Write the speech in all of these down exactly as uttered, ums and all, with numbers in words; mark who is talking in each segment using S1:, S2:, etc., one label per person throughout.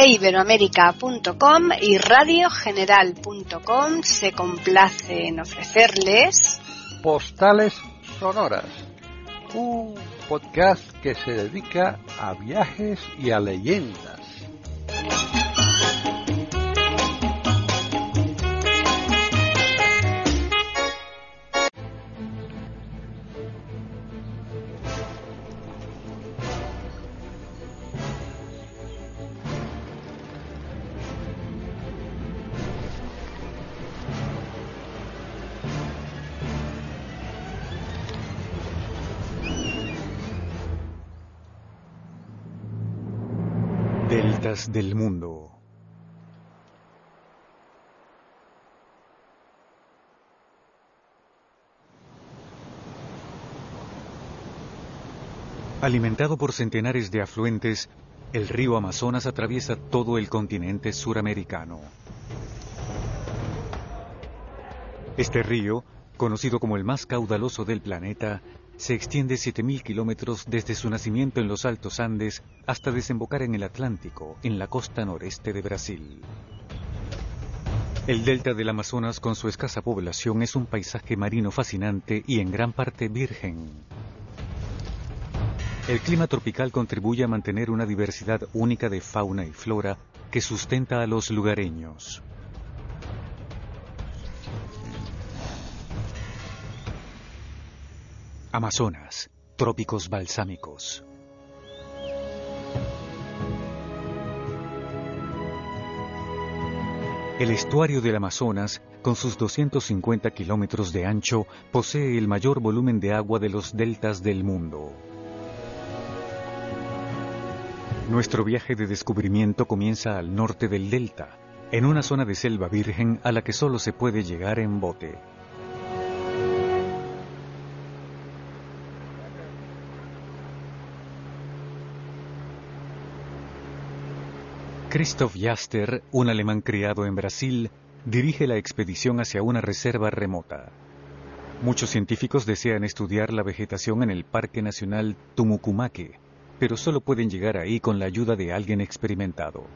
S1: e iberoamérica punto com y radio general punto com se complace en ofrecerles
S2: Postales Sonoras, un podcast que se dedica a viajes y a leyendas.
S3: Deltas del mundo. Alimentado por centenares de afluentes, el río Amazonas atraviesa todo el continente suramericano. Este río, conocido como el más caudaloso del planeta, se extiende siete mil kilómetros desde su nacimiento en los Altos Andes hasta desembocar en el Atlántico, en la costa noreste de Brasil. El delta del Amazonas, con su escasa población, es un paisaje marino fascinante y en gran parte virgen. El clima tropical contribuye a mantener una diversidad única de fauna y flora que sustenta a los lugareños. Amazonas, trópicos balsámicos. El estuario del Amazonas, con sus doscientos cincuenta kilómetros de ancho, posee el mayor volumen de agua de los deltas del mundo. Nuestro viaje de descubrimiento comienza al norte del delta, en una zona de selva virgen a la que solo se puede llegar en bote. Christoph Jaster, un alemán criado en Brasil, dirige la expedición hacia una reserva remota. Muchos científicos desean estudiar la vegetación en el Parque Nacional Tumucumaque, pero solo pueden llegar ahí con la ayuda de alguien experimentado.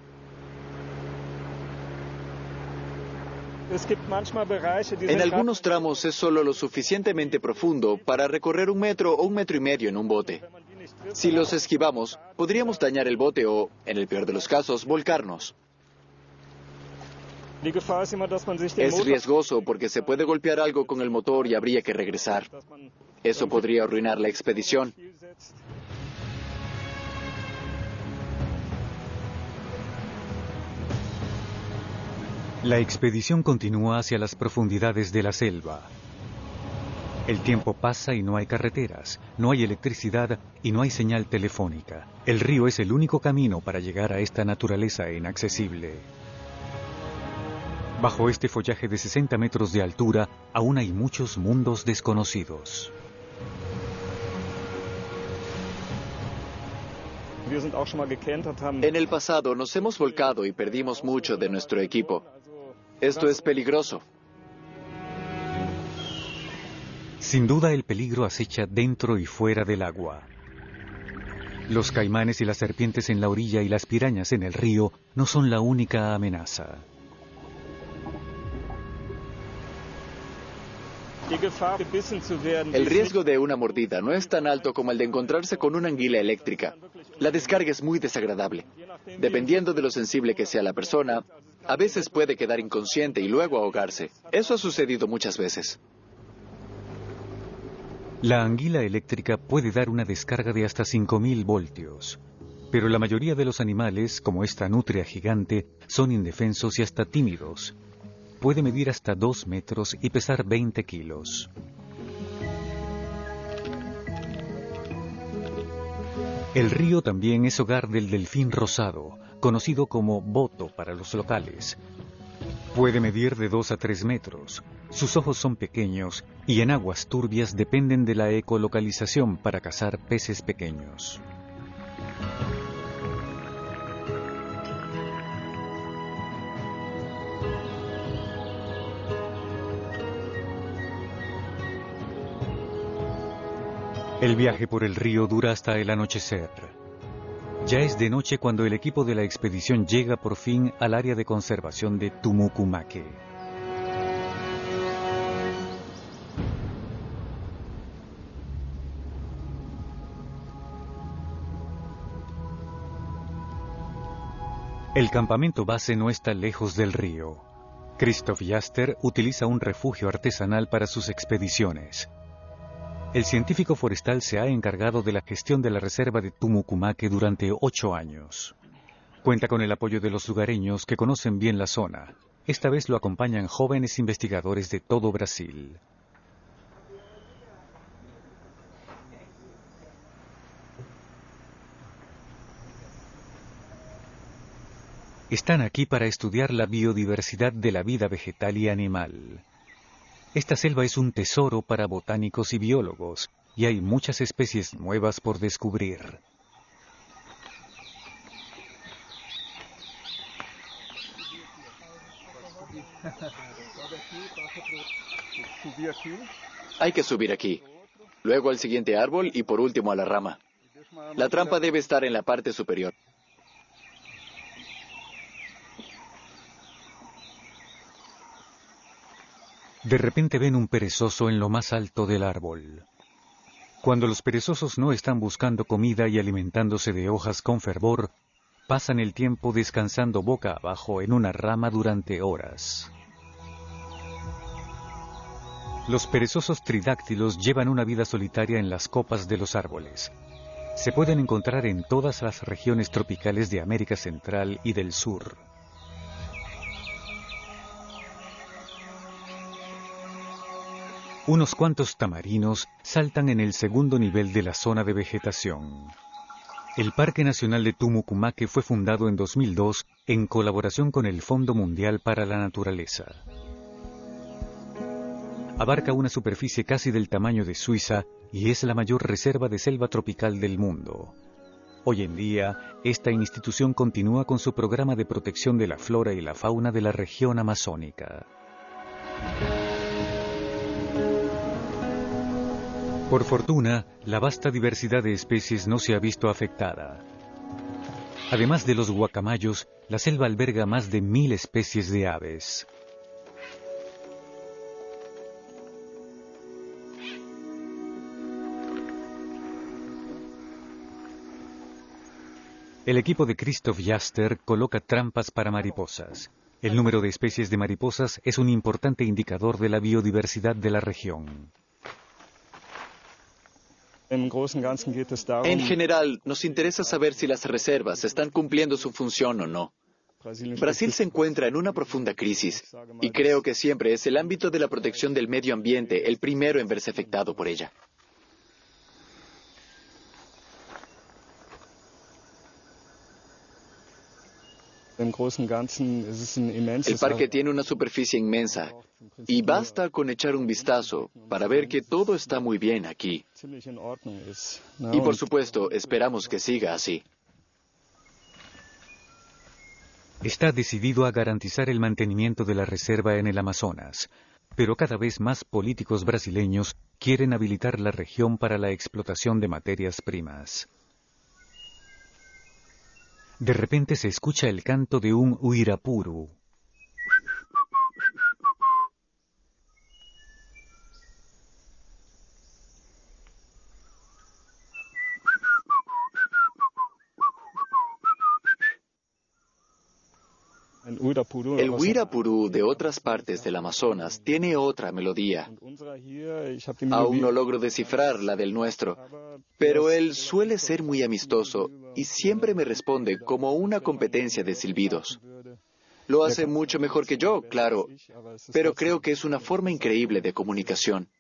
S4: En algunos tramos es solo lo suficientemente profundo para recorrer un metro o un metro y medio en un bote. Si los esquivamos, podríamos dañar el bote o, en el peor de los casos, volcarnos. Es riesgoso porque se puede golpear algo con el motor y habría que regresar. Eso podría arruinar la expedición.
S3: La expedición continúa hacia las profundidades de la selva. El tiempo pasa y no hay carreteras, no hay electricidad y no hay señal telefónica. El río es el único camino para llegar a esta naturaleza inaccesible. Bajo este follaje de sesenta metros de altura, aún hay muchos mundos desconocidos.
S4: En el pasado nos hemos volcado y perdimos mucho de nuestro equipo. Esto es peligroso.
S3: Sin duda el peligro acecha dentro y fuera del agua. Los caimanes y las serpientes en la orilla y las pirañas en el río no son la única amenaza.
S4: El riesgo de una mordida no es tan alto como el de encontrarse con una anguila eléctrica. La descarga es muy desagradable. Dependiendo de lo sensible que sea la persona, a veces puede quedar inconsciente y luego ahogarse. Eso ha sucedido muchas veces.
S3: La anguila eléctrica puede dar una descarga de hasta cinco mil voltios, pero la mayoría de los animales, como esta nutria gigante, son indefensos y hasta tímidos. Puede medir hasta dos metros y pesar veinte kilos. El río también es hogar del delfín rosado, conocido como boto para los locales. Puede medir de dos a tres metros. Sus ojos son pequeños y en aguas turbias dependen de la ecolocalización para cazar peces pequeños. El viaje por el río dura hasta el anochecer. Ya es de noche cuando el equipo de la expedición llega por fin al área de conservación de Tumucumaque. El campamento base no está lejos del río. Christoph Jaster utiliza un refugio artesanal para sus expediciones. El científico forestal se ha encargado de la gestión de la reserva de Tumucumaque durante ocho años. Cuenta con el apoyo de los lugareños que conocen bien la zona. Esta vez lo acompañan jóvenes investigadores de todo Brasil. Están aquí para estudiar la biodiversidad de la vida vegetal y animal. Esta selva es un tesoro para botánicos y biólogos, y hay muchas especies nuevas por descubrir.
S4: Hay que subir aquí, luego al siguiente árbol y por último a la rama. La trampa debe estar en la parte superior.
S3: De repente ven un perezoso en lo más alto del árbol. Cuando los perezosos no están buscando comida y alimentándose de hojas con fervor, pasan el tiempo descansando boca abajo en una rama durante horas. Los perezosos tridáctilos llevan una vida solitaria en las copas de los árboles. Se pueden encontrar en todas las regiones tropicales de América Central y del Sur. Unos cuantos tamarinos saltan en el segundo nivel de la zona de vegetación. El Parque Nacional de Tumucumaque fue fundado en dos mil dos en colaboración con el Fondo Mundial para la Naturaleza. Abarca una superficie casi del tamaño de Suiza y es la mayor reserva de selva tropical del mundo. Hoy en día, esta institución continúa con su programa de protección de la flora y la fauna de la región amazónica. Por fortuna, la vasta diversidad de especies no se ha visto afectada. Además de los guacamayos, la selva alberga más de mil especies de aves. El equipo de Christoph Jaster coloca trampas para mariposas. El número de especies de mariposas es un importante indicador de la biodiversidad de la región.
S4: En general, nos interesa saber si las reservas están cumpliendo su función o no. Brasil se encuentra en una profunda crisis y creo que siempre es el ámbito de la protección del medio ambiente el primero en verse afectado por ella.
S5: El
S4: parque tiene una superficie inmensa y basta con echar un vistazo para ver que todo está muy bien aquí. Y por supuesto, esperamos que siga así.
S3: Está decidido a garantizar el mantenimiento de la reserva en el Amazonas, pero cada vez más políticos brasileños quieren habilitar la región para la explotación de materias primas. De repente se escucha el canto de un uirapuru.
S4: El uirapuru de otras partes del Amazonas tiene otra melodía. Aún no logro descifrar la del nuestro, pero él suele ser muy amistoso y siempre me responde como una competencia de silbidos. Lo hace mucho mejor que yo, claro, pero creo que es una forma increíble de comunicación.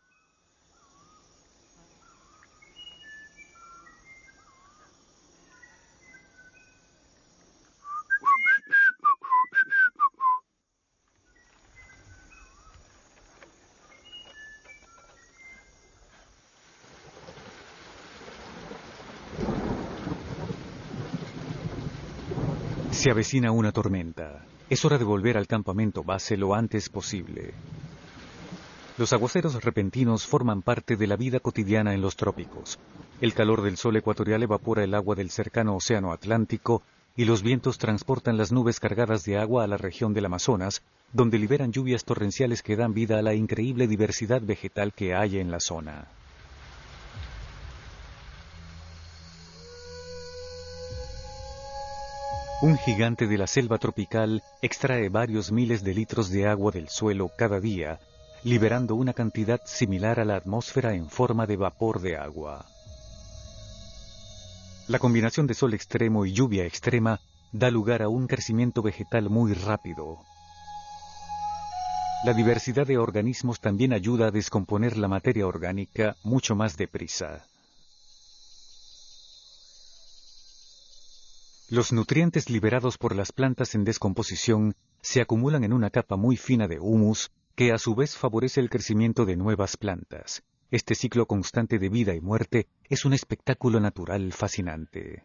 S3: Se avecina una tormenta. Es hora de volver al campamento base lo antes posible. Los aguaceros repentinos forman parte de la vida cotidiana en los trópicos. El calor del sol ecuatorial evapora el agua del cercano océano Atlántico y los vientos transportan las nubes cargadas de agua a la región del Amazonas, donde liberan lluvias torrenciales que dan vida a la increíble diversidad vegetal que hay en la zona. Un gigante de la selva tropical extrae varios miles de litros de agua del suelo cada día, liberando una cantidad similar a la atmósfera en forma de vapor de agua. La combinación de sol extremo y lluvia extrema da lugar a un crecimiento vegetal muy rápido. La diversidad de organismos también ayuda a descomponer la materia orgánica mucho más deprisa. Los nutrientes liberados por las plantas en descomposición se acumulan en una capa muy fina de humus, que a su vez favorece el crecimiento de nuevas plantas. Este ciclo constante de vida y muerte es un espectáculo natural fascinante.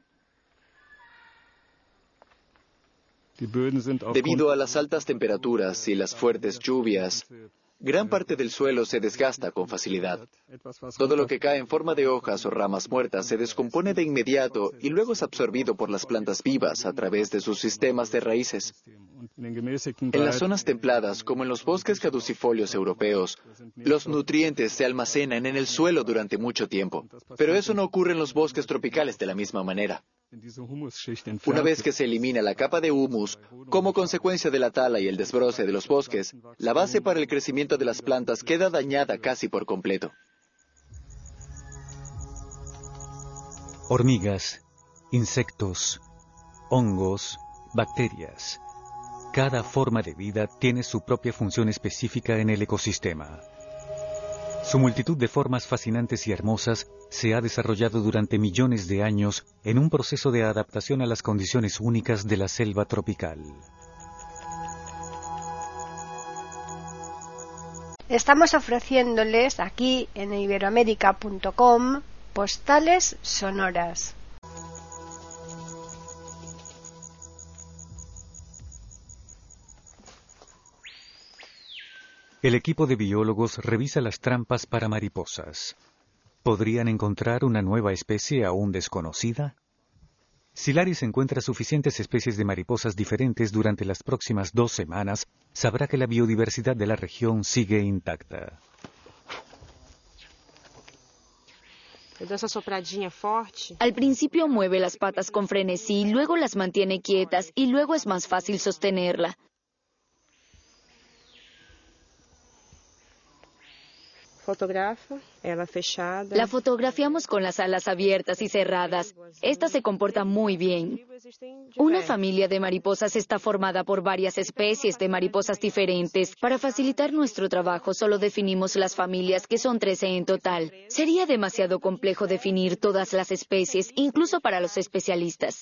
S4: Debido a las altas temperaturas y las fuertes lluvias, gran parte del suelo se desgasta con facilidad. Todo lo que cae en forma de hojas o ramas muertas se descompone de inmediato y luego es absorbido por las plantas vivas a través de sus sistemas de raíces. En las zonas templadas, como en los bosques caducifolios europeos, los nutrientes se almacenan en el suelo durante mucho tiempo, pero eso no ocurre en los bosques tropicales de la misma manera. Una vez que se elimina la capa de humus, como consecuencia de la tala y el desbroce de los bosques, la base para el crecimiento de las plantas queda dañada casi por completo.
S3: Hormigas, insectos, hongos, bacterias. Cada forma de vida tiene su propia función específica en el ecosistema. Su multitud de formas fascinantes y hermosas se ha desarrollado durante millones de años en un proceso de adaptación a las condiciones únicas de la selva tropical.
S1: Estamos ofreciéndoles aquí en iberoamérica punto com postales sonoras.
S3: El equipo de biólogos revisa las trampas para mariposas. ¿Podrían encontrar una nueva especie aún desconocida? Si Laris encuentra suficientes especies de mariposas diferentes durante las próximas dos semanas, sabrá que la biodiversidad de la región sigue intacta.
S5: Al principio mueve las patas con frenesí, luego las mantiene quietas y luego es más fácil sostenerla. La fotografiamos con las alas abiertas y cerradas. Esta se comporta muy bien. Una familia de mariposas está formada por varias especies de mariposas diferentes. Para facilitar nuestro trabajo, solo definimos las familias, que son trece en total. Sería demasiado complejo definir todas las especies, incluso para los especialistas.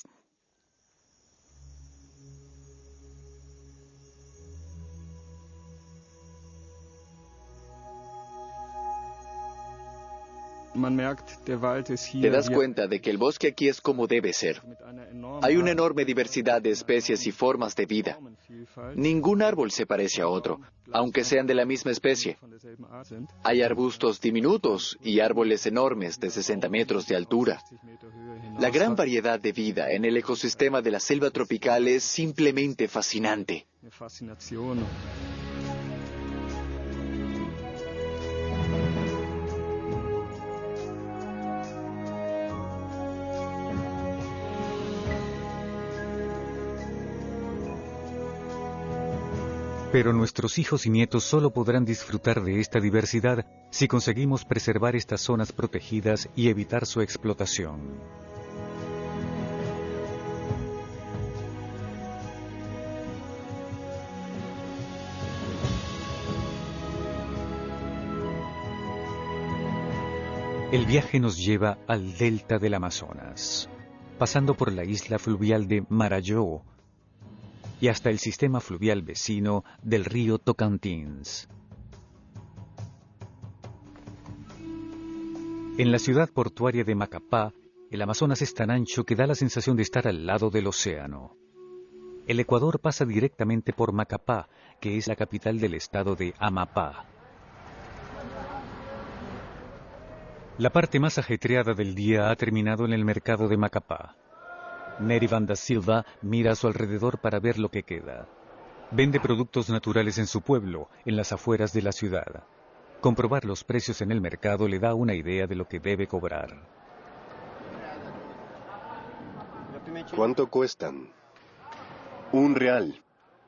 S4: Te das cuenta de que el bosque aquí es como debe ser. Hay una enorme diversidad de especies y formas de vida. Ningún árbol se parece a otro, aunque sean de la misma especie. Hay arbustos diminutos y árboles enormes de sesenta metros de altura. La gran variedad de vida en el ecosistema de la selva tropical es simplemente fascinante.
S3: Pero nuestros hijos y nietos solo podrán disfrutar de esta diversidad si conseguimos preservar estas zonas protegidas y evitar su explotación. El viaje nos lleva al delta del Amazonas, pasando por la isla fluvial de Marajó y hasta el sistema fluvial vecino del río Tocantins. En la ciudad portuaria de Macapá, el Amazonas es tan ancho que da la sensación de estar al lado del océano. El Ecuador pasa directamente por Macapá, que es la capital del estado de Amapá. La parte más ajetreada del día ha terminado en el mercado de Macapá. Nerivan da Silva mira a su alrededor para ver lo que queda. Vende productos naturales en su pueblo, en las afueras de la ciudad. Comprobar los precios en el mercado le da una idea de lo que debe cobrar.
S6: ¿Cuánto cuestan? Un real.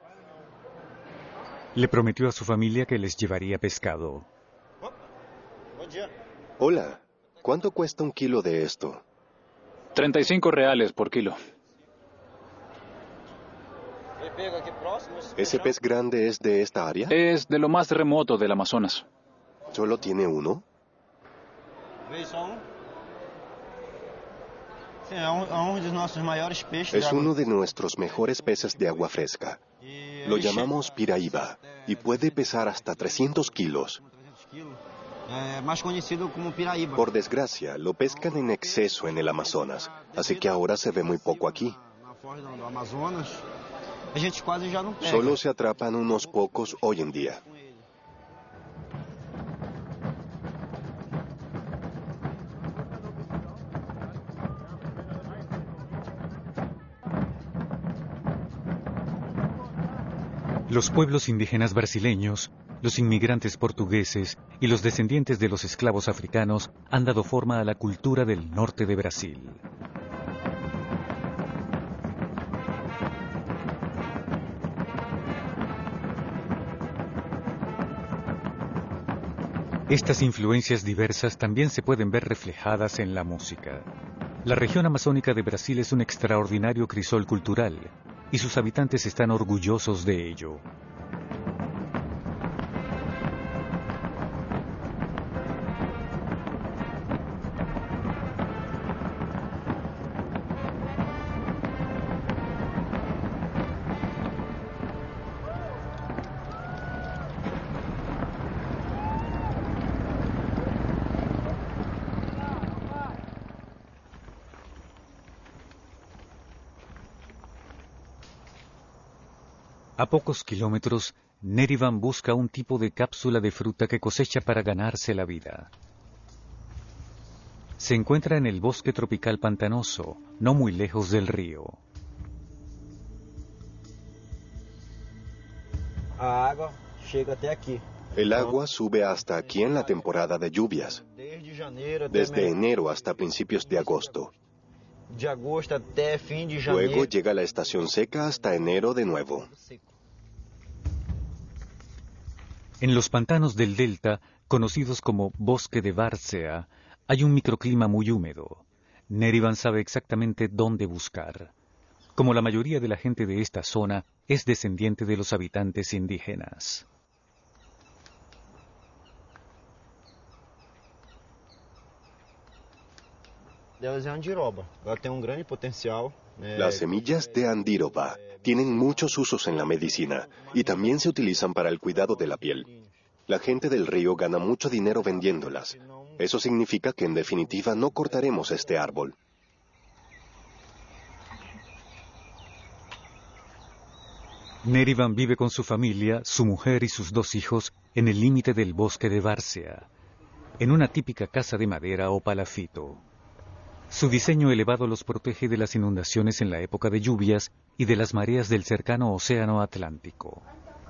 S3: Le prometió a su familia que les llevaría pescado.
S6: Hola, ¿cuánto cuesta un kilo de esto?
S7: treinta y cinco reales por kilo.
S6: ¿Ese pez grande es de esta área?
S7: Es de lo más remoto del Amazonas.
S6: ¿Solo tiene uno? Es uno de nuestros mejores peces de agua fresca. Lo llamamos piraíba y puede pesar hasta trescientos kilos. Por desgracia, lo pescan en exceso en el Amazonas, así que ahora se ve muy poco aquí. Solo se atrapan unos pocos hoy en día.
S3: Los pueblos indígenas brasileños, los inmigrantes portugueses y los descendientes de los esclavos africanos han dado forma a la cultura del norte de Brasil. Estas influencias diversas también se pueden ver reflejadas en la música. La región amazónica de Brasil es un extraordinario crisol cultural, y sus habitantes están orgullosos de ello. A pocos kilómetros, Nerivan busca un tipo de cápsula de fruta que cosecha para ganarse la vida. Se encuentra en el bosque tropical pantanoso, no muy lejos del río.
S6: El agua sube hasta aquí en la temporada de lluvias, desde enero hasta principios de agosto. Luego llega la estación seca hasta enero de nuevo.
S3: En los pantanos del delta, conocidos como bosque de Várzea, hay un microclima muy húmedo. Nerivan sabe exactamente dónde buscar. Como la mayoría de la gente de esta zona, es descendiente de los habitantes indígenas.
S6: Las semillas de andiroba tienen muchos usos en la medicina y también se utilizan para el cuidado de la piel. La gente del río gana mucho dinero vendiéndolas. Eso significa que en definitiva no cortaremos este árbol.
S3: Nerivan vive con su familia, su mujer y sus dos hijos en el límite del bosque de Várzea, en una típica casa de madera o palafito. Su diseño elevado los protege de las inundaciones en la época de lluvias y de las mareas del cercano Océano Atlántico.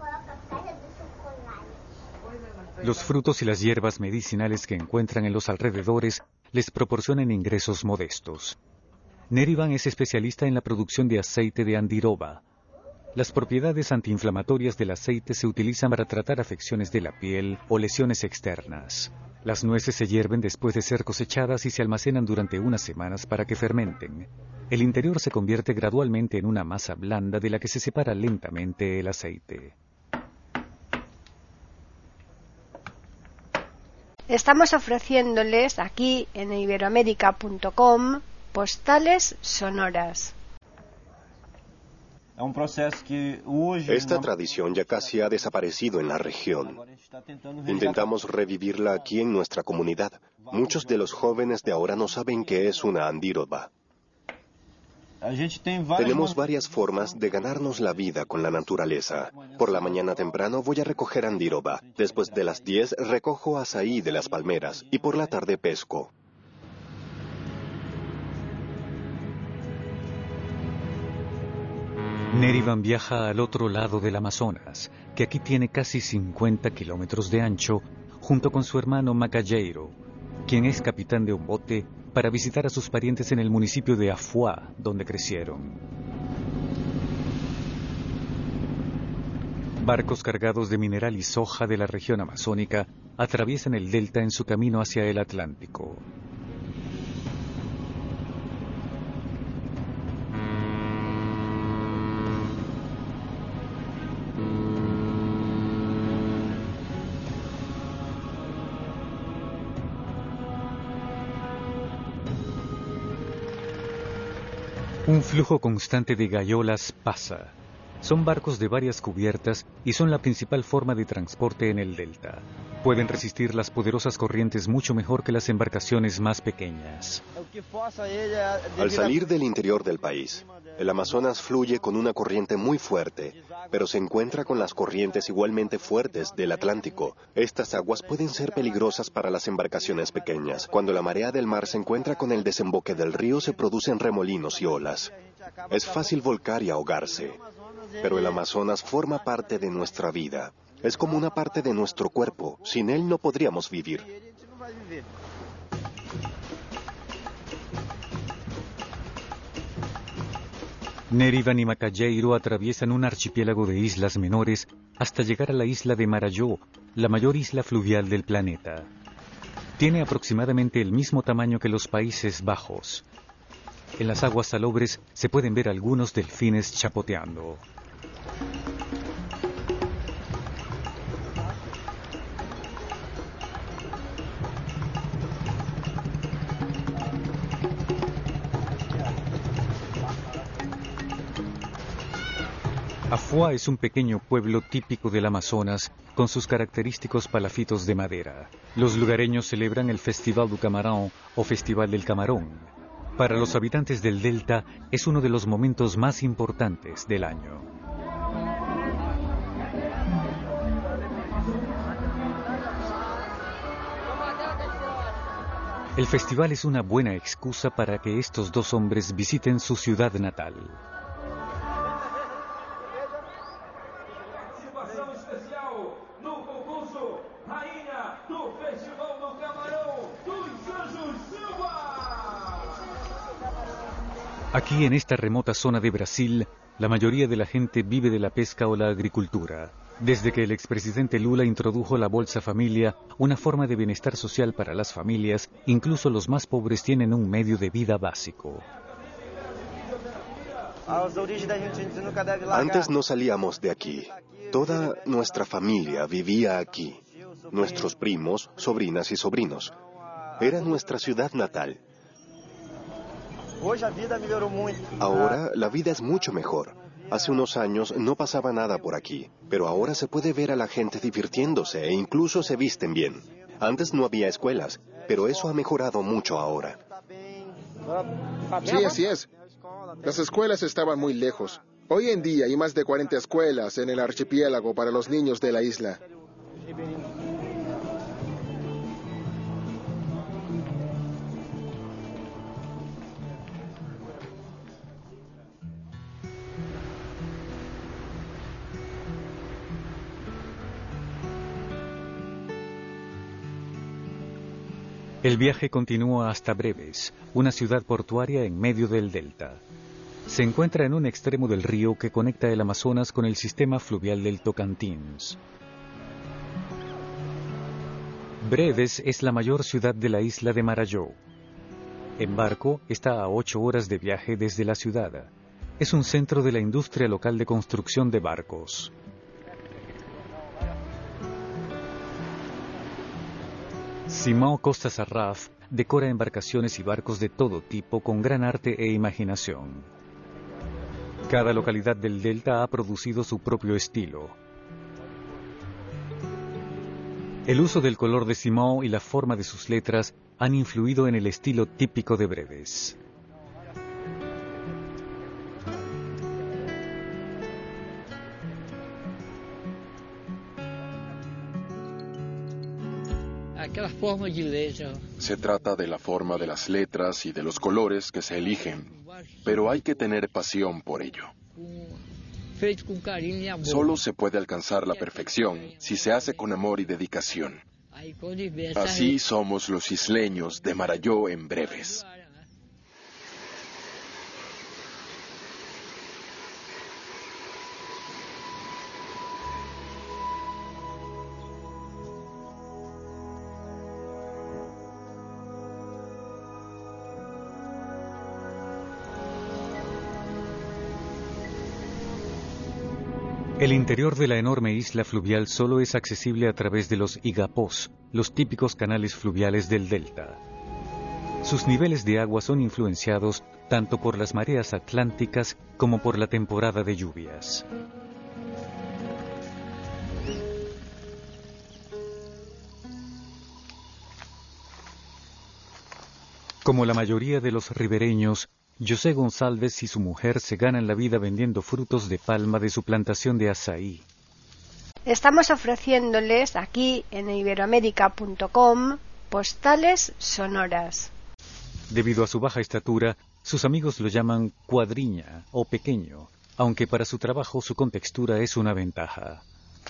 S3: Los frutos y las hierbas medicinales que encuentran en los alrededores les proporcionan ingresos modestos. Nerivan es especialista en la producción de aceite de andiroba. Las propiedades antiinflamatorias del aceite se utilizan para tratar afecciones de la piel o lesiones externas. Las nueces se hierven después de ser cosechadas y se almacenan durante unas semanas para que fermenten. El interior se convierte gradualmente en una masa blanda de la que se separa lentamente el aceite.
S1: Estamos ofreciéndoles aquí en iberoamérica punto com postales sonoras.
S6: Esta tradición ya casi ha desaparecido en la región. Intentamos revivirla aquí en nuestra comunidad. Muchos de los jóvenes de ahora no saben qué es una andiroba. Tenemos varias formas de ganarnos la vida con la naturaleza. Por la mañana temprano voy a recoger andiroba. Después de las diez recojo azaí de las palmeras y por la tarde pesco.
S3: Nerivan viaja al otro lado del Amazonas, que aquí tiene casi cincuenta kilómetros de ancho, junto con su hermano Macajeiro, quien es capitán de un bote, para visitar a sus parientes en el municipio de Afuá, donde crecieron. Barcos cargados de mineral y soja de la región amazónica atraviesan el delta en su camino hacia el Atlántico. Un flujo constante de gayolas pasa. Son barcos de varias cubiertas y son la principal forma de transporte en el delta. Pueden resistir las poderosas corrientes mucho mejor que las embarcaciones más pequeñas.
S6: Al salir del interior del país, el Amazonas fluye con una corriente muy fuerte, pero se encuentra con las corrientes igualmente fuertes del Atlántico. Estas aguas pueden ser peligrosas para las embarcaciones pequeñas. Cuando la marea del mar se encuentra con el desemboque del río, se producen remolinos y olas. Es fácil volcar y ahogarse, pero el Amazonas forma parte de nuestra vida. Es como una parte de nuestro cuerpo. Sin él no podríamos vivir.
S3: Nerivan y Macajeiro atraviesan un archipiélago de islas menores hasta llegar a la isla de Marajó, la mayor isla fluvial del planeta. Tiene aproximadamente el mismo tamaño que los Países Bajos. En las aguas salobres se pueden ver algunos delfines chapoteando. Afuá es un pequeño pueblo típico del Amazonas con sus característicos palafitos de madera. Los lugareños celebran el Festival do Camarão o Festival del Camarón. Para los habitantes del delta es uno de los momentos más importantes del año. El festival es una buena excusa para que estos dos hombres visiten su ciudad natal. Aquí en esta remota zona de Brasil, la mayoría de la gente vive de la pesca o la agricultura. Desde que el expresidente Lula introdujo la Bolsa Familia, una forma de bienestar social para las familias, incluso los más pobres tienen un medio de vida básico.
S6: Antes no salíamos de aquí. Toda nuestra familia vivía aquí. Nuestros primos, sobrinas y sobrinos. Era nuestra ciudad natal. Ahora la vida es mucho mejor. Hace unos años no pasaba nada por aquí, pero ahora se puede ver a la gente divirtiéndose e incluso se visten bien. Antes no había escuelas, pero eso ha mejorado mucho ahora.
S8: Sí, así es. Las escuelas estaban muy lejos. Hoy en día hay más de cuarenta escuelas en el archipiélago para los niños de la isla.
S3: El viaje continúa hasta Breves, una ciudad portuaria en medio del delta. Se encuentra en un extremo del río que conecta el Amazonas con el sistema fluvial del Tocantins. Breves es la mayor ciudad de la isla de Marajó. En barco está a ocho horas de viaje desde la ciudad. Es un centro de la industria local de construcción de barcos. Simão Costa Sarraf decora embarcaciones y barcos de todo tipo con gran arte e imaginación. Cada localidad del delta ha producido su propio estilo. El uso del color de Simão y la forma de sus letras han influido en el estilo típico de Breves.
S9: Se trata de la forma de las letras y de los colores que se eligen, pero hay que tener pasión por ello. Solo se puede alcanzar la perfección si se hace con amor y dedicación. Así somos los isleños de Marajó en breves.
S3: El interior de la enorme isla fluvial solo es accesible a través de los igapós, los típicos canales fluviales del delta. Sus niveles de agua son influenciados tanto por las mareas atlánticas como por la temporada de lluvias. Como la mayoría de los ribereños, José González y su mujer se ganan la vida vendiendo frutos de palma de su plantación de azaí.
S1: Estamos ofreciéndoles aquí en iberoamérica punto com postales sonoras.
S3: Debido a su baja estatura, sus amigos lo llaman cuadriña o pequeño, aunque para su trabajo su contextura es una ventaja.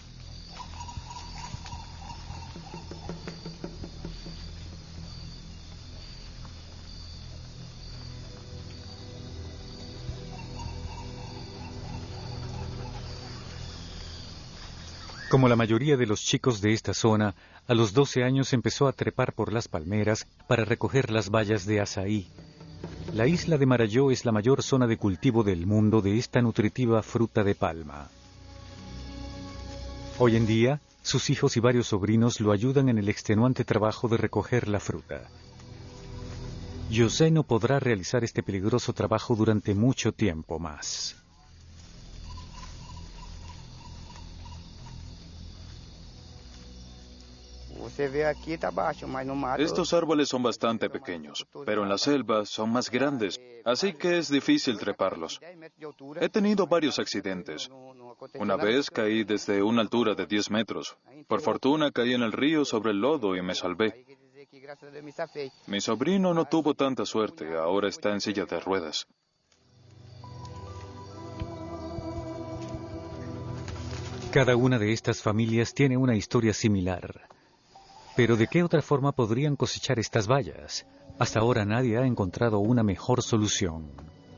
S3: Como la mayoría de los chicos de esta zona, a los doce años empezó a trepar por las palmeras para recoger las bayas de azaí. La isla de Marajó es la mayor zona de cultivo del mundo de esta nutritiva fruta de palma. Hoy en día, sus hijos y varios sobrinos lo ayudan en el extenuante trabajo de recoger la fruta. José no podrá realizar este peligroso trabajo durante mucho tiempo más.
S7: Estos árboles son bastante pequeños, pero en la selva son más grandes, así que es difícil treparlos. He tenido varios accidentes. Una vez caí desde una altura de diez metros. Por fortuna caí en el río sobre el lodo y me salvé. Mi sobrino no tuvo tanta suerte, ahora está en silla de ruedas.
S3: Cada una de estas familias tiene una historia similar. Pero ¿de qué otra forma podrían cosechar estas bayas? Hasta ahora nadie ha encontrado una mejor solución.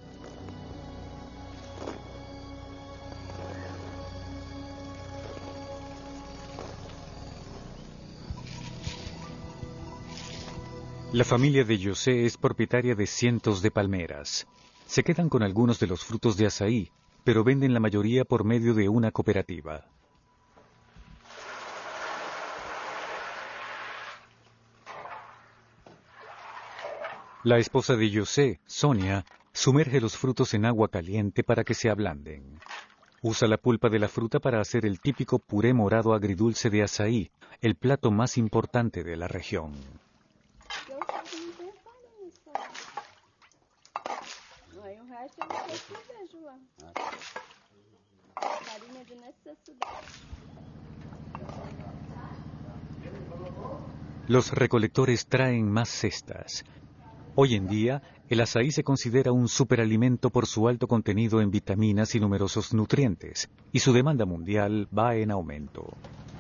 S3: La familia de José es propietaria de cientos de palmeras. Se quedan con algunos de los frutos de azaí, pero venden la mayoría por medio de una cooperativa. La esposa de José, Sonia, sumerge los frutos en agua caliente para que se ablanden. Usa la pulpa de la fruta para hacer el típico puré morado agridulce de azaí, el plato más importante de la región. Los recolectores traen más cestas. Hoy en día, el azaí se considera un superalimento por su alto contenido en vitaminas y numerosos nutrientes, y su demanda mundial va en aumento.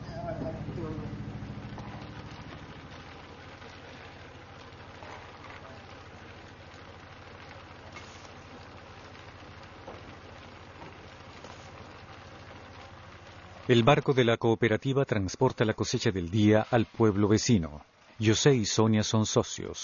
S3: El barco de la cooperativa transporta la cosecha del día al pueblo vecino. José y Sonia son socios.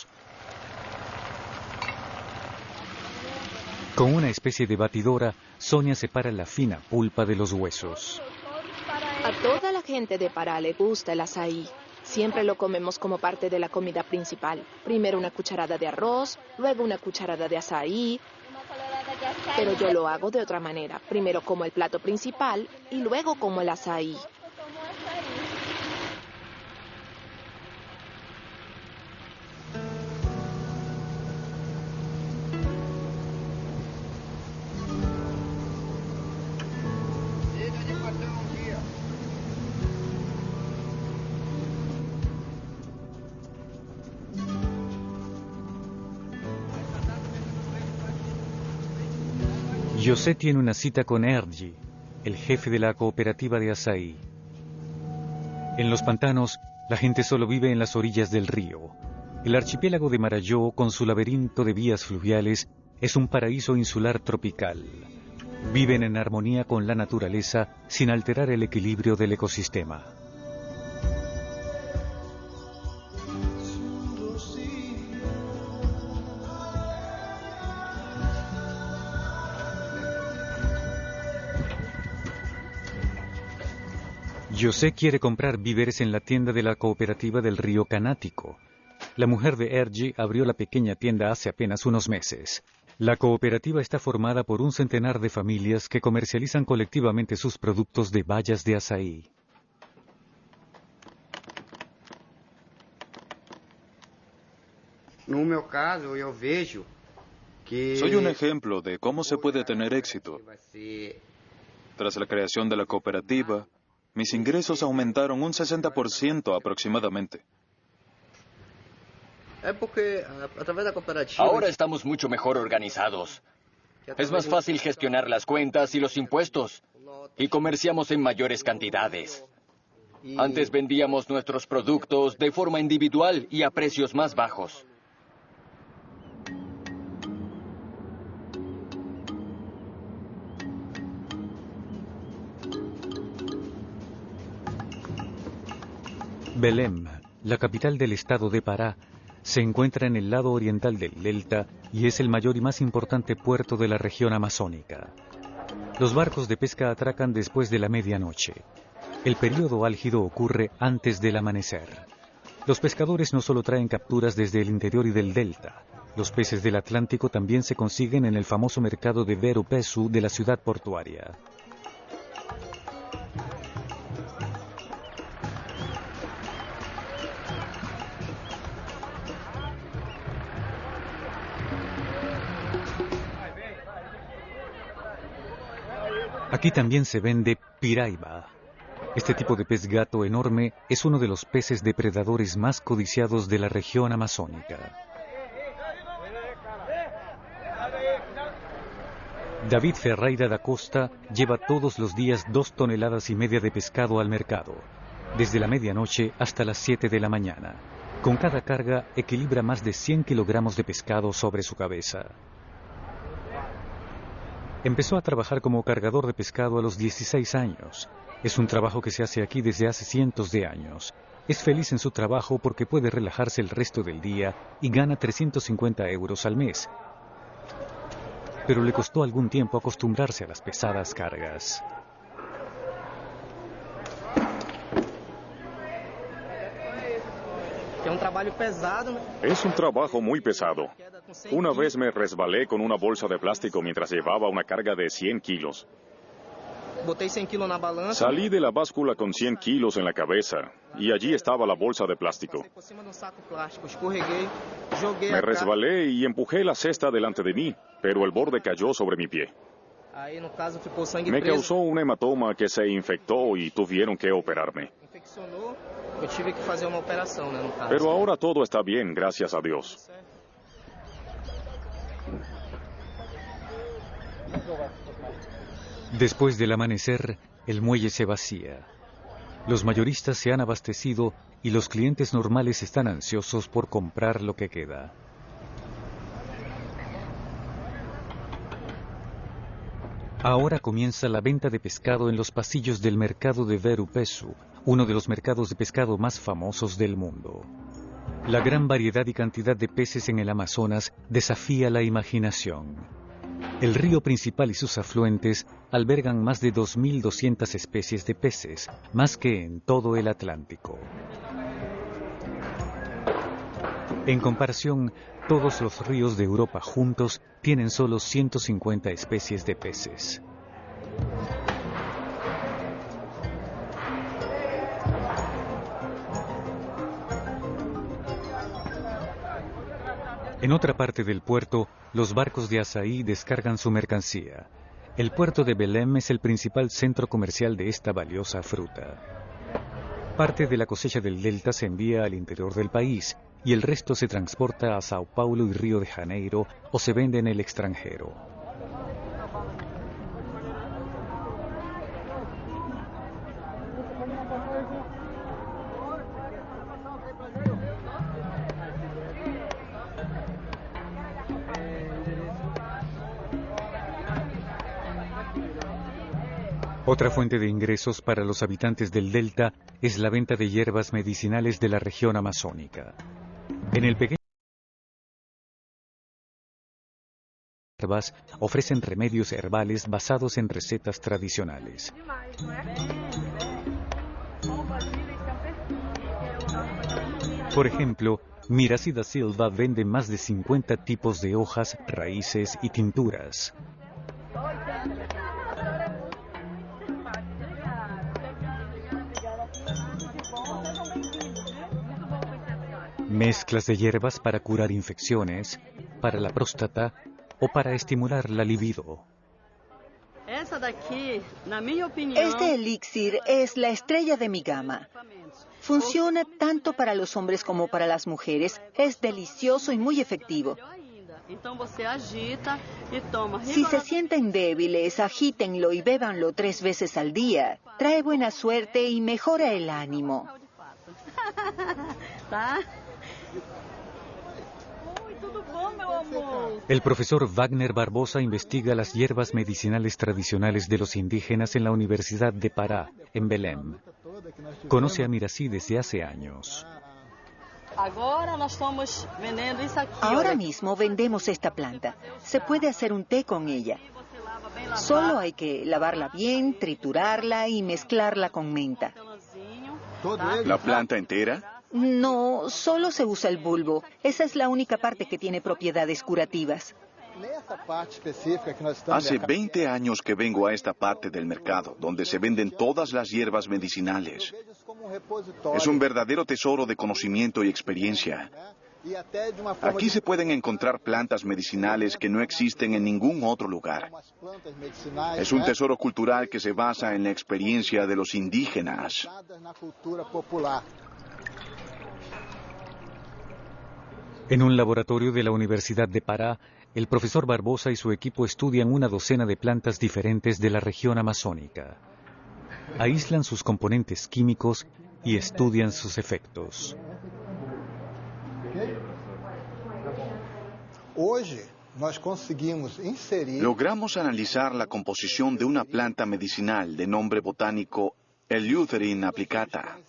S3: Con una especie de batidora, Sonia separa la fina pulpa de los huesos.
S10: A toda la gente de Pará le gusta el azaí. Siempre lo comemos como parte de la comida principal. Primero una cucharada de arroz, luego una cucharada de azaí. Pero yo lo hago de otra manera. Primero como el plato principal y luego como el azaí.
S3: José tiene una cita con Ergi, el jefe de la cooperativa de azaí. En los pantanos, la gente solo vive en las orillas del río. El archipiélago de Marajó, con su laberinto de vías fluviales, es un paraíso insular tropical. Viven en armonía con la naturaleza sin alterar el equilibrio del ecosistema. José quiere comprar víveres en la tienda de la cooperativa del río Canático. La mujer de Ergi abrió la pequeña tienda hace apenas unos meses. La cooperativa está formada por un centenar de familias que comercializan colectivamente sus productos de bayas de azaí.
S11: No meu caso, eu vejo que
S7: Soy un ejemplo de cómo se puede tener éxito. Tras la creación de la cooperativa, mis ingresos aumentaron un sesenta por ciento aproximadamente.
S12: Ahora estamos mucho mejor organizados. Es más fácil gestionar las cuentas y los impuestos. Y comerciamos en mayores cantidades. Antes vendíamos nuestros productos de forma individual y a precios más bajos.
S3: Belém, la capital del estado de Pará, se encuentra en el lado oriental del delta y es el mayor y más importante puerto de la región amazónica. Los barcos de pesca atracan después de la medianoche. El período álgido ocurre antes del amanecer. Los pescadores no solo traen capturas desde el interior y del delta. Los peces del Atlántico también se consiguen en el famoso mercado de Vero-Peçu de la ciudad portuaria. Aquí también se vende piraiba. Este tipo de pez gato enorme es uno de los peces depredadores más codiciados de la región amazónica. David Ferreira da Costa lleva todos los días dos toneladas y media de pescado al mercado, desde la medianoche hasta las siete de la mañana. Con cada carga equilibra más de cien kilogramos de pescado sobre su cabeza. Empezó a trabajar como cargador de pescado a los dieciséis años. Es un trabajo que se hace aquí desde hace cientos de años. Es feliz en su trabajo porque puede relajarse el resto del día y gana trescientos cincuenta euros al mes. Pero le costó algún tiempo acostumbrarse a las pesadas cargas.
S13: Es un trabajo muy pesado. Una vez me resbalé con una bolsa de plástico mientras llevaba una carga de cien kilos. Salí de la báscula con cien kilos en la cabeza y allí estaba la bolsa de plástico. Me resbalé y empujé la cesta delante de mí, pero el borde cayó sobre mi pie. Me causó un hematoma que se infectó y tuvieron que operarme. Pero ahora todo está bien, gracias a Dios.
S3: Después del amanecer, el muelle se vacía. Los mayoristas se han abastecido y los clientes normales están ansiosos por comprar lo que queda. Ahora comienza la venta de pescado en los pasillos del mercado de Vero-Peçu, uno de los mercados de pescado más famosos del mundo. La gran variedad y cantidad de peces en el Amazonas desafía la imaginación. El río principal y sus afluentes albergan más de dos mil doscientas especies de peces, más que en todo el Atlántico. En comparación, todos los ríos de Europa juntos tienen solo ciento cincuenta especies de peces. En otra parte del puerto, los barcos de azaí descargan su mercancía. El puerto de Belém es el principal centro comercial de esta valiosa fruta. Parte de la cosecha del delta se envía al interior del país y el resto se transporta a Sao Paulo y Río de Janeiro o se vende en el extranjero. Otra fuente de ingresos para los habitantes del delta es la venta de hierbas medicinales de la región amazónica. En el pequeño hierbas ofrecen remedios herbales basados en recetas tradicionales. Por ejemplo, Miracy da Silva vende más de cincuenta tipos de hojas, raíces y tinturas. Mezclas de hierbas para curar infecciones, para la próstata o para estimular la libido.
S14: Este elixir es la estrella de mi gama. Funciona tanto para los hombres como para las mujeres. Es delicioso y muy efectivo. Si se sienten débiles, agítenlo y bébanlo tres veces al día. Trae buena suerte y mejora el ánimo.
S3: El profesor Wagner Barbosa investiga las hierbas medicinales tradicionales de los indígenas en la Universidad de Pará, en Belém. Conoce a Miracy desde hace años.
S14: Ahora mismo vendemos esta planta. Se puede hacer un té con ella. Solo hay que lavarla bien, triturarla y mezclarla con menta.
S9: ¿La planta entera?
S14: No, solo se usa el bulbo. Esa es la única parte que tiene propiedades curativas.
S15: Hace veinte años que vengo a esta parte del mercado, donde se venden todas las hierbas medicinales. Es un verdadero tesoro de conocimiento y experiencia. Aquí se pueden encontrar plantas medicinales que no existen en ningún otro lugar. Es un tesoro cultural que se basa en la experiencia de los indígenas.
S3: En un laboratorio de la Universidad de Pará, el profesor Barbosa y su equipo estudian una docena de plantas diferentes de la región amazónica. Aíslan sus componentes químicos y estudian sus efectos.
S15: Logramos analizar la composición de una planta medicinal de nombre botánico Eleutherin applicata.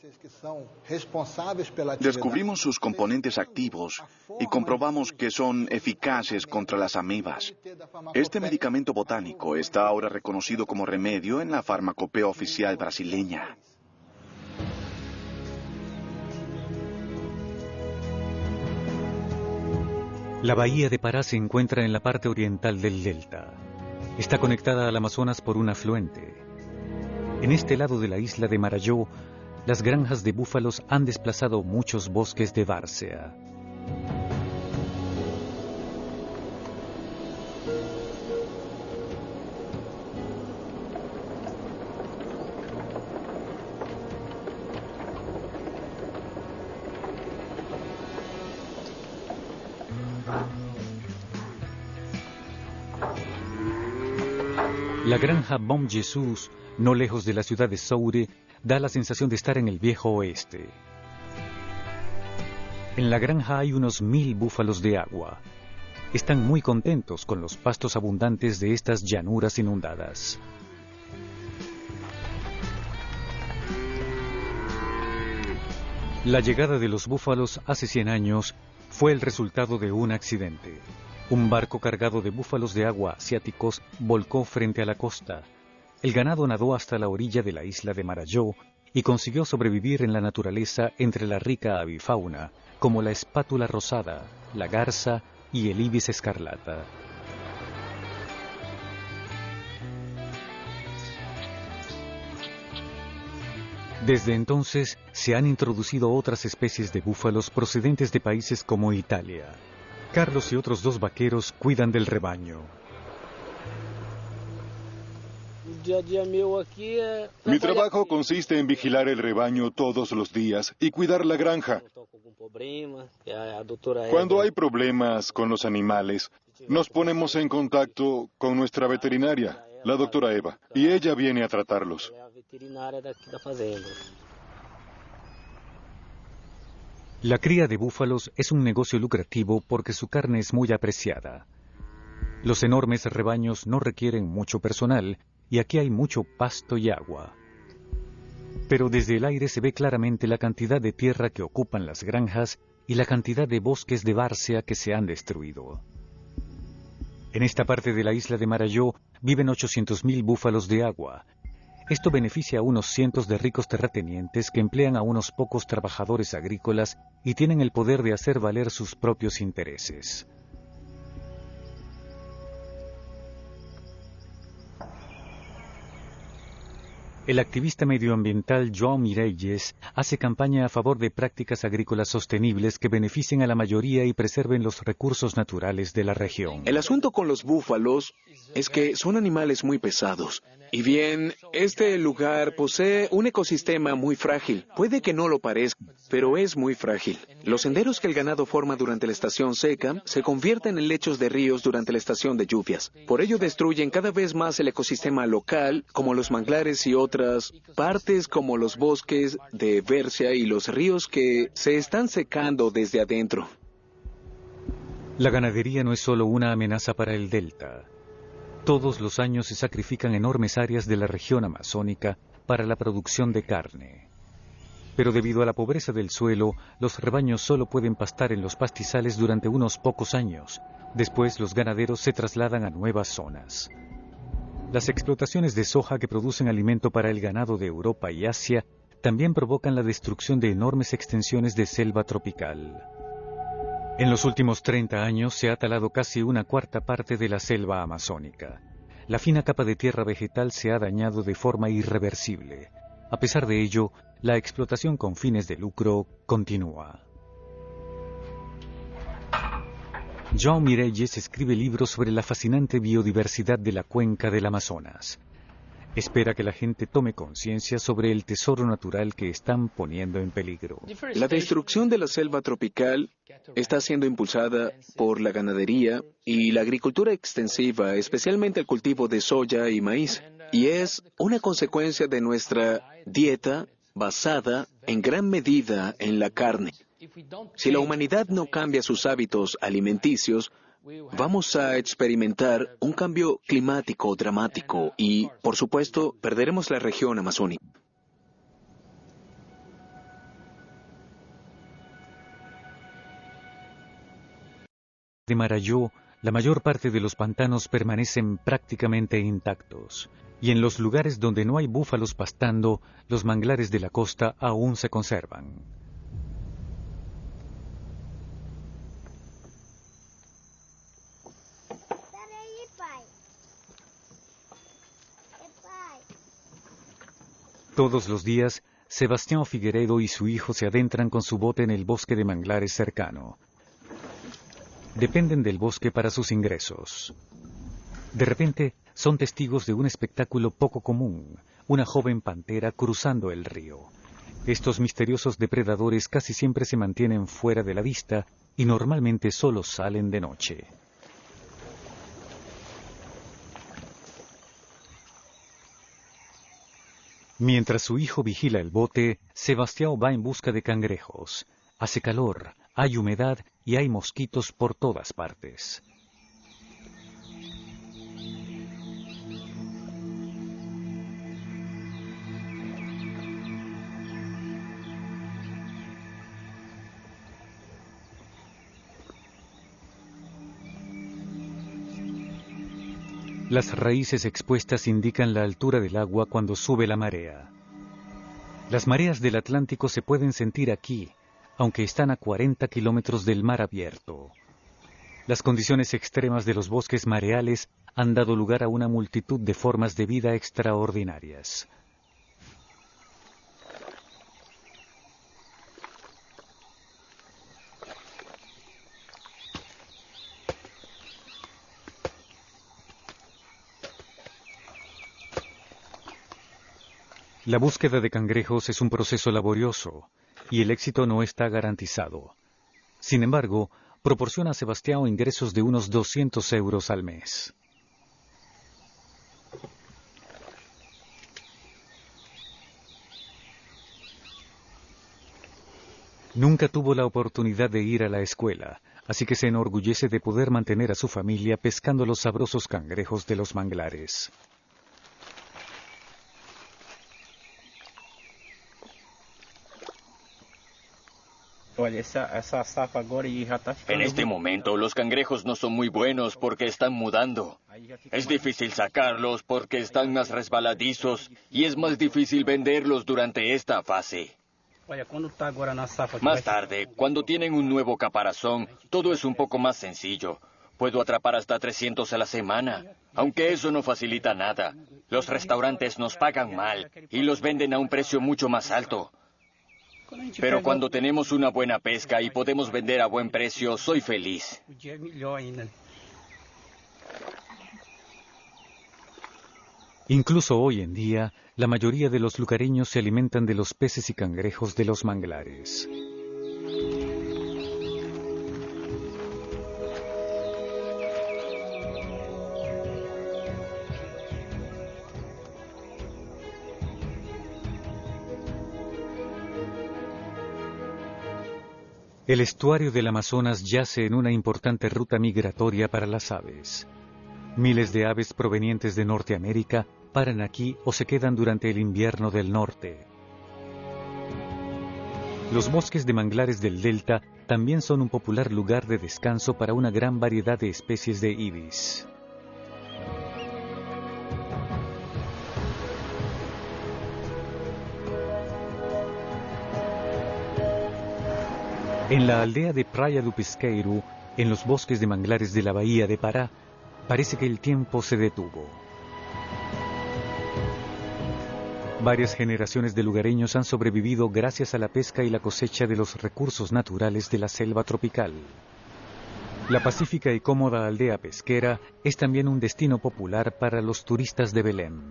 S15: Descubrimos sus componentes activos y comprobamos que son eficaces contra las amebas. Este medicamento botánico está ahora reconocido como remedio en la farmacopea oficial brasileña.
S3: La bahía de Pará se encuentra en la parte oriental del delta. Está conectada al Amazonas por un afluente. En este lado de la isla de Marajó, las granjas de búfalos han desplazado muchos bosques de Várzea. La granja Bom Jesus, no lejos de la ciudad de Soure, da la sensación de estar en el viejo oeste. En la granja hay unos mil búfalos de agua. Están muy contentos con los pastos abundantes de estas llanuras inundadas. La llegada de los búfalos hace cien años fue el resultado de un accidente. Un barco cargado de búfalos de agua asiáticos volcó frente a la costa. El ganado nadó hasta la orilla de la isla de Marajó y consiguió sobrevivir en la naturaleza entre la rica avifauna, como la espátula rosada, la garza y el ibis escarlata. Desde entonces se han introducido otras especies de búfalos procedentes de países como Italia. Carlos y otros dos vaqueros cuidan del rebaño.
S16: Mi trabajo consiste en vigilar el rebaño todos los días y cuidar la granja. Cuando hay problemas con los animales, nos ponemos en contacto con nuestra veterinaria, la doctora Eva, y ella viene a tratarlos.
S3: La cría de búfalos es un negocio lucrativo porque su carne es muy apreciada. Los enormes rebaños no requieren mucho personal y aquí hay mucho pasto y agua. Pero desde el aire se ve claramente la cantidad de tierra que ocupan las granjas y la cantidad de bosques de bárcea que se han destruido. En esta parte de la isla de Marajó viven ochocientos mil búfalos de agua. Esto beneficia a unos cientos de ricos terratenientes que emplean a unos pocos trabajadores agrícolas y tienen el poder de hacer valer sus propios intereses. El activista medioambiental João Miralles hace campaña a favor de prácticas agrícolas sostenibles que beneficien a la mayoría y preserven los recursos naturales de la región.
S17: El asunto con los búfalos es que son animales muy pesados. Y bien, este lugar posee un ecosistema muy frágil. Puede que no lo parezca, pero es muy frágil. Los senderos que el ganado forma durante la estación seca se convierten en lechos de ríos durante la estación de lluvias. Por ello destruyen cada vez más el ecosistema local, como los manglares y otras partes como los bosques de bércea y los ríos que se están secando desde adentro.
S3: La ganadería no es solo una amenaza para el delta. Todos los años se sacrifican enormes áreas de la región amazónica para la producción de carne. Pero debido a la pobreza del suelo, los rebaños solo pueden pastar en los pastizales durante unos pocos años. Después los ganaderos se trasladan a nuevas zonas. Las explotaciones de soja que producen alimento para el ganado de Europa y Asia también provocan la destrucción de enormes extensiones de selva tropical. En los últimos treinta años se ha talado casi una cuarta parte de la selva amazónica. La fina capa de tierra vegetal se ha dañado de forma irreversible. A pesar de ello, la explotación con fines de lucro continúa. João Miralles escribe libros sobre la fascinante biodiversidad de la cuenca del Amazonas. Espera que la gente tome conciencia sobre el tesoro natural que están poniendo en peligro.
S17: La destrucción de la selva tropical está siendo impulsada por la ganadería y la agricultura extensiva, especialmente el cultivo de soya y maíz, y es una consecuencia de nuestra dieta basada en gran medida en la carne. Si la humanidad no cambia sus hábitos alimenticios, vamos a experimentar un cambio climático dramático y, por supuesto, perderemos la región amazónica.
S3: De Marajó, la mayor parte de los pantanos permanecen prácticamente intactos, y en los lugares donde no hay búfalos pastando, los manglares de la costa aún se conservan. Todos los días, Sebastián Figueiredo y su hijo se adentran con su bote en el bosque de manglares cercano. Dependen del bosque para sus ingresos. De repente, son testigos de un espectáculo poco común, una joven pantera cruzando el río. Estos misteriosos depredadores casi siempre se mantienen fuera de la vista y normalmente solo salen de noche. Mientras su hijo vigila el bote, Sebastián va en busca de cangrejos. Hace calor, hay humedad y hay mosquitos por todas partes. Las raíces expuestas indican la altura del agua cuando sube la marea. Las mareas del Atlántico se pueden sentir aquí, aunque están a cuarenta kilómetros del mar abierto. Las condiciones extremas de los bosques mareales han dado lugar a una multitud de formas de vida extraordinarias. La búsqueda de cangrejos es un proceso laborioso y el éxito no está garantizado. Sin embargo, proporciona a Sebastián ingresos de unos doscientos euros al mes. Nunca tuvo la oportunidad de ir a la escuela, así que se enorgullece de poder mantener a su familia pescando los sabrosos cangrejos de los manglares.
S12: En este momento, los cangrejos no son muy buenos porque están mudando. Es difícil sacarlos porque están más resbaladizos y es más difícil venderlos durante esta fase. Más tarde, cuando tienen un nuevo caparazón, todo es un poco más sencillo. Puedo atrapar hasta trescientos a la semana, aunque eso no facilita nada. Los restaurantes nos pagan mal y los venden a un precio mucho más alto. Pero cuando tenemos una buena pesca y podemos vender a buen precio, soy feliz.
S3: Incluso hoy en día, la mayoría de los lugareños se alimentan de los peces y cangrejos de los manglares. El estuario del Amazonas yace en una importante ruta migratoria para las aves. Miles de aves provenientes de Norteamérica paran aquí o se quedan durante el invierno del norte. Los bosques de manglares del delta también son un popular lugar de descanso para una gran variedad de especies de ibis. En la aldea de Praia do Pesqueiro, en los bosques de manglares de la bahía de Pará, parece que el tiempo se detuvo. Varias generaciones de lugareños han sobrevivido gracias a la pesca y la cosecha de los recursos naturales de la selva tropical. La pacífica y cómoda aldea pesquera es también un destino popular para los turistas de Belém.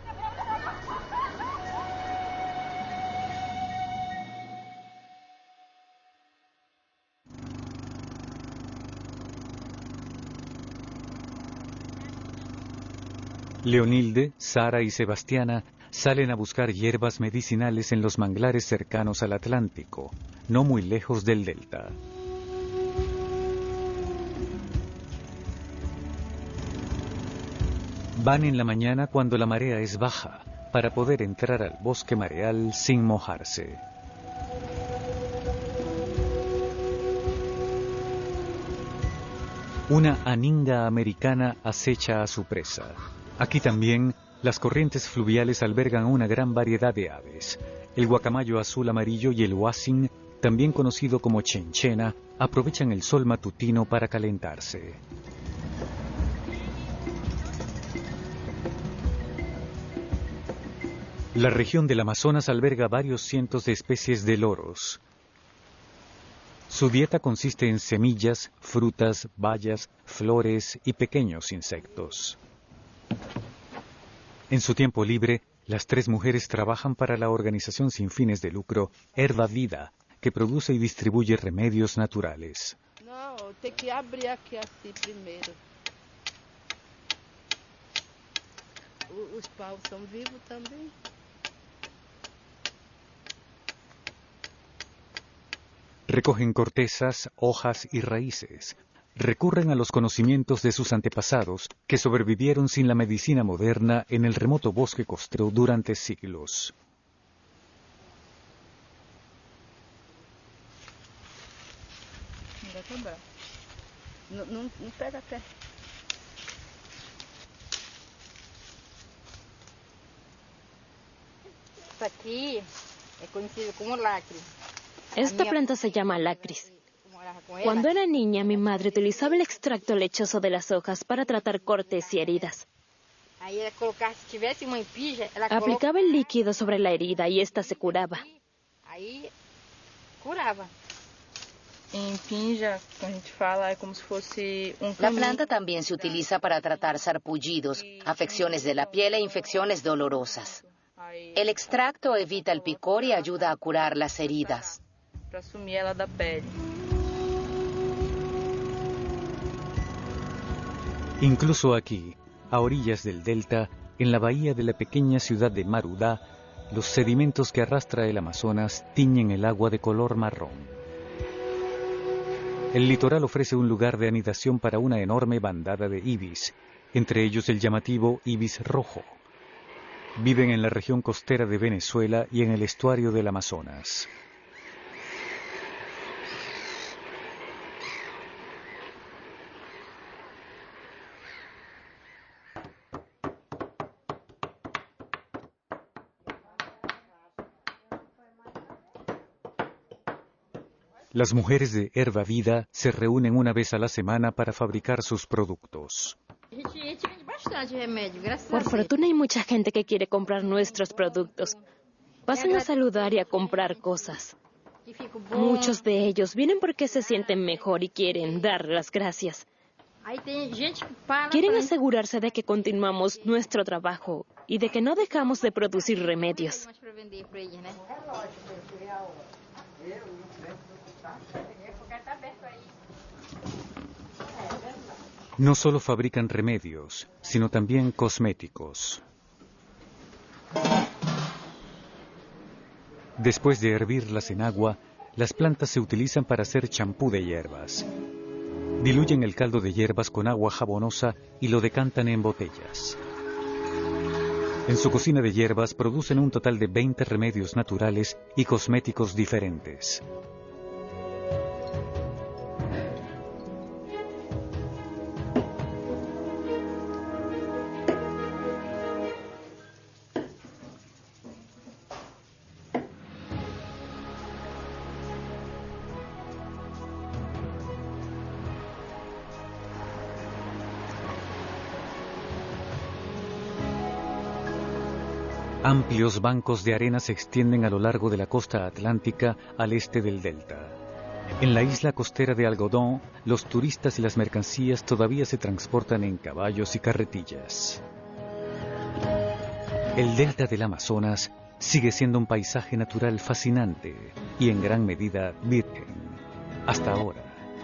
S3: Leonilde, Sara y Sebastiana salen a buscar hierbas medicinales en los manglares cercanos al Atlántico, no muy lejos del delta. Van en la mañana cuando la marea es baja, para poder entrar al bosque mareal sin mojarse. Una aninga americana acecha a su presa. Aquí también, las corrientes fluviales albergan una gran variedad de aves. El guacamayo azul amarillo y el huacín, también conocido como chenchena, aprovechan el sol matutino para calentarse. La región del Amazonas alberga varios cientos de especies de loros. Su dieta consiste en semillas, frutas, bayas, flores y pequeños insectos. En su tiempo libre, las tres mujeres trabajan para la organización sin fines de lucro Erva Vida, que produce y distribuye remedios naturales.
S10: No, tem que abrir aqui assim primeiro. Os paus são vivos também.
S3: Recogen cortezas, hojas y raíces. Recurren a los conocimientos de sus antepasados, que sobrevivieron sin la medicina moderna en el remoto bosque costero durante siglos.
S10: Não, não, não pega até.
S18: Isso aqui é conhecido como lacre.
S19: Esta planta se llama lacris. Cuando era niña, mi madre utilizaba el extracto lechoso de las hojas para tratar cortes y heridas. Aplicaba el líquido sobre la herida y ésta se curaba.
S20: La planta también se utiliza para tratar sarpullidos, afecciones de la piel e infecciones dolorosas. El extracto evita el picor y ayuda a curar las heridas.
S3: Incluso aquí, a orillas del delta, en la bahía de la pequeña ciudad de Marudá, los sedimentos que arrastra el Amazonas tiñen el agua de color marrón. El litoral ofrece un lugar de anidación para una enorme bandada de ibis, entre ellos el llamativo ibis rojo. Viven en la región costera de Venezuela y en el estuario del Amazonas. Las mujeres de Herba Vida se reúnen una vez a la semana para fabricar sus productos.
S19: Por fortuna hay mucha gente que quiere comprar nuestros productos. Pasan a saludar y a comprar cosas. Muchos de ellos vienen porque se sienten mejor y quieren dar las gracias. Quieren asegurarse de que continuamos nuestro trabajo y de que no dejamos de producir remedios.
S3: No solo fabrican remedios, sino también cosméticos. Después de hervirlas en agua, las plantas se utilizan para hacer champú de hierbas. Diluyen el caldo de hierbas con agua jabonosa y lo decantan en botellas. En su cocina de hierbas producen un total de veinte remedios naturales y cosméticos diferentes. Amplios bancos de arena se extienden a lo largo de la costa atlántica al este del delta. En la isla costera de Algodón, los turistas y las mercancías todavía se transportan en caballos y carretillas. El delta del Amazonas sigue siendo un paisaje natural fascinante y en gran medida virgen, hasta ahora.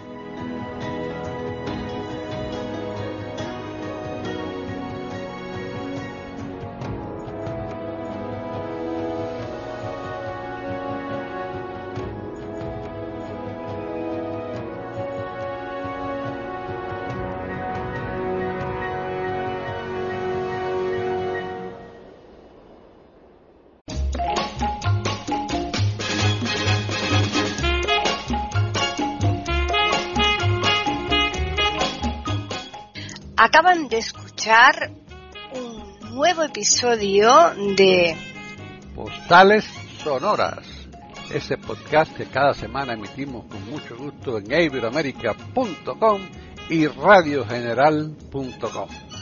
S1: Acaban de escuchar un nuevo episodio de
S2: Postales Sonoras, ese podcast que cada semana emitimos con mucho gusto en iberoamerica punto com y radio general punto com.